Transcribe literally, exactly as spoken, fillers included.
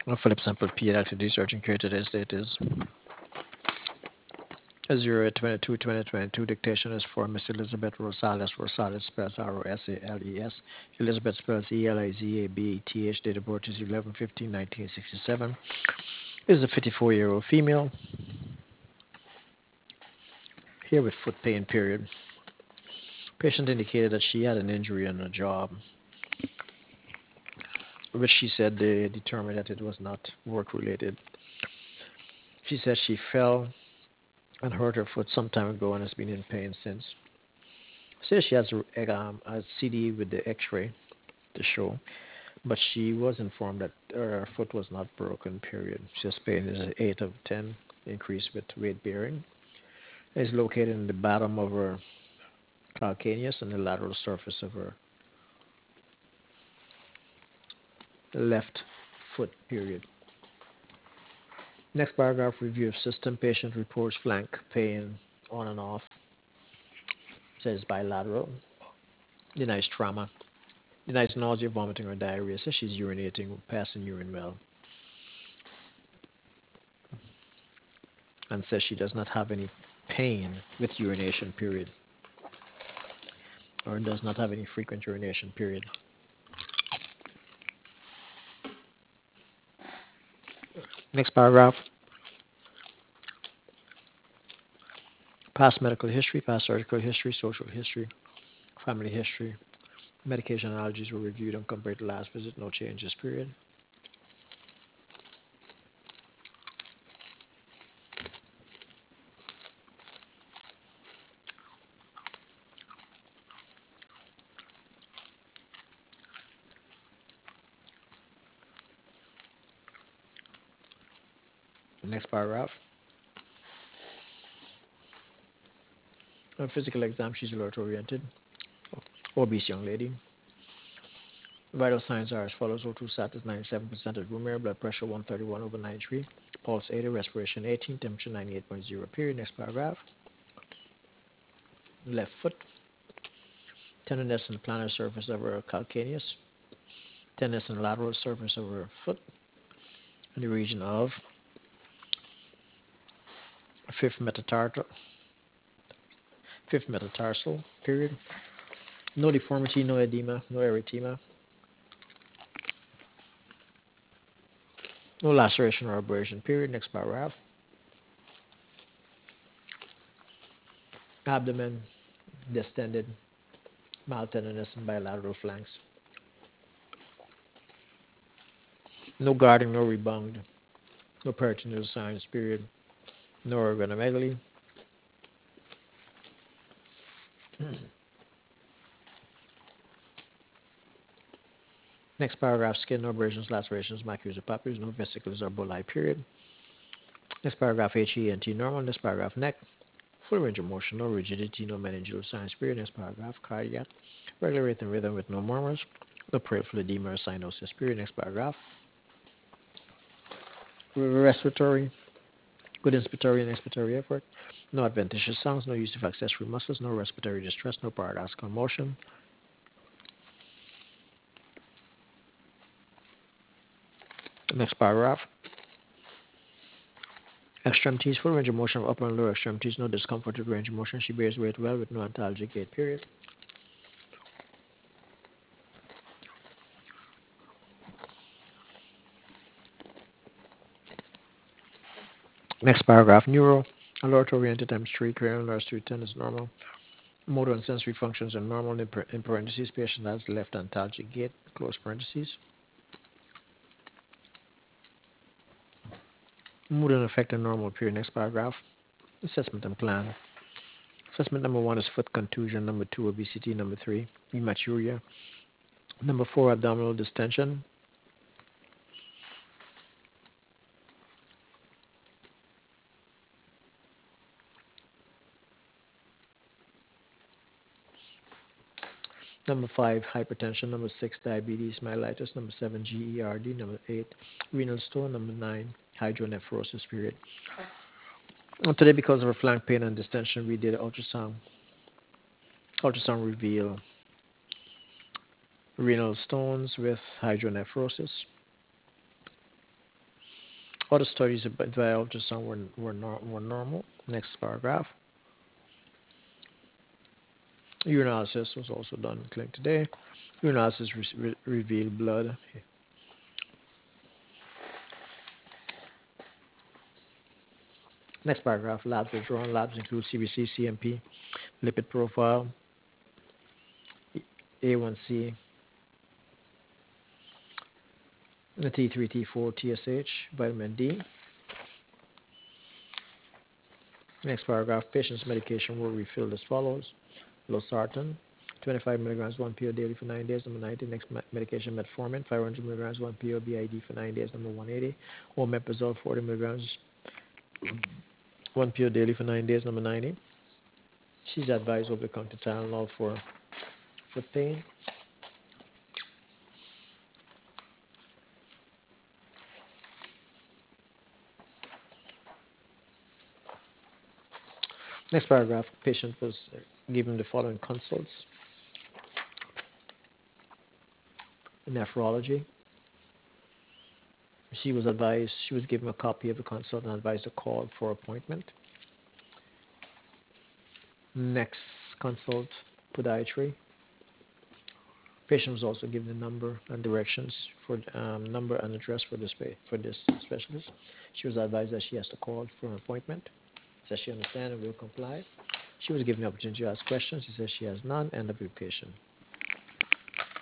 Philip sample P L T D searching here today's date is zero eight twenty-two twenty twenty-two. Dictation is for Miss Elizabeth Rosales. Rosales spells R O S A L E S. Elizabeth spells E L I Z A B E T H. Date of birth is eleven fifteen nineteen sixty-seven. Is a fifty-four year old female. Here with foot pain period. Patient indicated that she had an injury on her job, which she said they determined that it was not work related. She said she fell and hurt her foot some time ago and has been in pain since. Says she has a, um, a C D with the X-ray to show, but she was informed that her foot was not broken. Period. She has pain is an eight of ten, increase with weight bearing. It is located in the bottom of her calcaneus and the lateral surface of her left foot. Period. Next paragraph, review of system. Patient reports flank pain on and off. Says bilateral. Denies trauma. Denies nausea, vomiting, or diarrhea. Says she's urinating, passing urine well. And says she does not have any pain with urination, period. Or does not have any frequent urination, period. Next paragraph, past medical history, past surgical history, social history, family history. Medication and allergies were reviewed and compared to last visit. No changes, period. Next paragraph, a physical exam. She's alert oriented. Obese young lady. Vital signs are as follows: O two sat is ninety-seven percent at room air, blood pressure one thirty-one over ninety-three, pulse eighty, respiration eighteen, temperature ninety-eight point zero. Period. Next paragraph. Left foot. Tenderness in the plantar surface of her calcaneus. Tenderness in the lateral surface of her foot. In the region of fifth metatarsal. Fifth metatarsal. Period. No deformity, no edema, no erythema, no laceration or abrasion. Period. Next paragraph. Abdomen distended, mild tenderness in bilateral flanks. No guarding, no rebound, no peritoneal signs. Period. No organomegaly. Next paragraph, skin, no abrasions, lacerations, macular papules, no vesicles or bullae. Period. Next paragraph, H E N T normal. Next paragraph, neck, full range of motion, no rigidity, no meningeal signs. Period. Next paragraph, cardiac, regular rate and rhythm with no murmurs, no peripheral edema or cyanosis. Period. Next paragraph, respiratory, good inspiratory and expiratory effort, no adventitious sounds, no use of accessory muscles, no respiratory distress, no paradoxical motion. Next paragraph, extremities, full range of motion of upper and lower extremities, no discomfort with range of motion. She bears weight well with no antalgic gait. Period. Next paragraph, neuro, alert oriented times three, cranial nerves three ten is normal. Motor and sensory functions are normal. In, par- in parentheses, patient has left antalgic gait, close parentheses. Mood and affect are normal. Period. Next paragraph, assessment and plan. Assessment number one is foot contusion. Number two, obesity. Number three, hematuria. Number four, abdominal distension. Number five, hypertension. Number six, diabetes mellitus. Number seven, G E R D. Number eight, renal stone. Number nine, hydronephrosis. Period. And today, because of her flank pain and distension, we did ultrasound. Ultrasound reveal renal stones with hydronephrosis. Other studies about via ultrasound were, were, nor- were normal. Next paragraph. Urinalysis was also done in clinic today. Urinalysis re- re- revealed blood. Next paragraph. Labs were drawn. Labs include C B C, C M P, lipid profile, A one C, T three, T four, T S H, vitamin D. Next paragraph. Patient's medication were refilled as follows. Losartan, twenty-five milligrams one pill daily for nine days. Number ninety. Next medication metformin, five hundred milligrams one pill B I D for nine days. Number one eighty. Omeprazole, forty milligrams one pill daily for nine days. Number ninety. She's advised over-the-counter Tylenol for for pain. Next paragraph. Patient was given the following consults: nephrology. She was advised. She was given a copy of the consult and advised to call for appointment. Next consult, podiatry. Patient was also given the number and directions for um, number and address for this for this specialist. She was advised that she has to call for an appointment. Says she understands and will comply. She was given the opportunity to ask questions. She says she has none. End of education.